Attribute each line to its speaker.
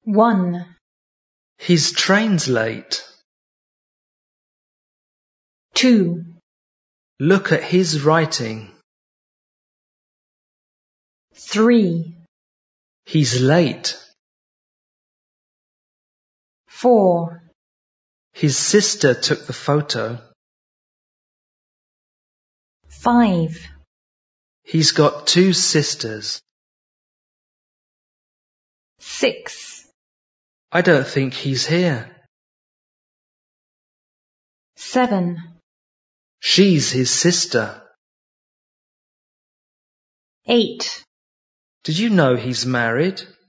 Speaker 1: 1,
Speaker 2: His train's late.
Speaker 1: 2,
Speaker 2: Look at his writing.
Speaker 1: 3,
Speaker 2: He's late.
Speaker 1: 4,
Speaker 2: His sister took the photo.
Speaker 1: 5,
Speaker 2: He's got 2 sisters.
Speaker 1: 6,
Speaker 2: I don't think he's here.
Speaker 1: 7,
Speaker 2: She's his sister.
Speaker 1: 8.
Speaker 2: Did you know he's married?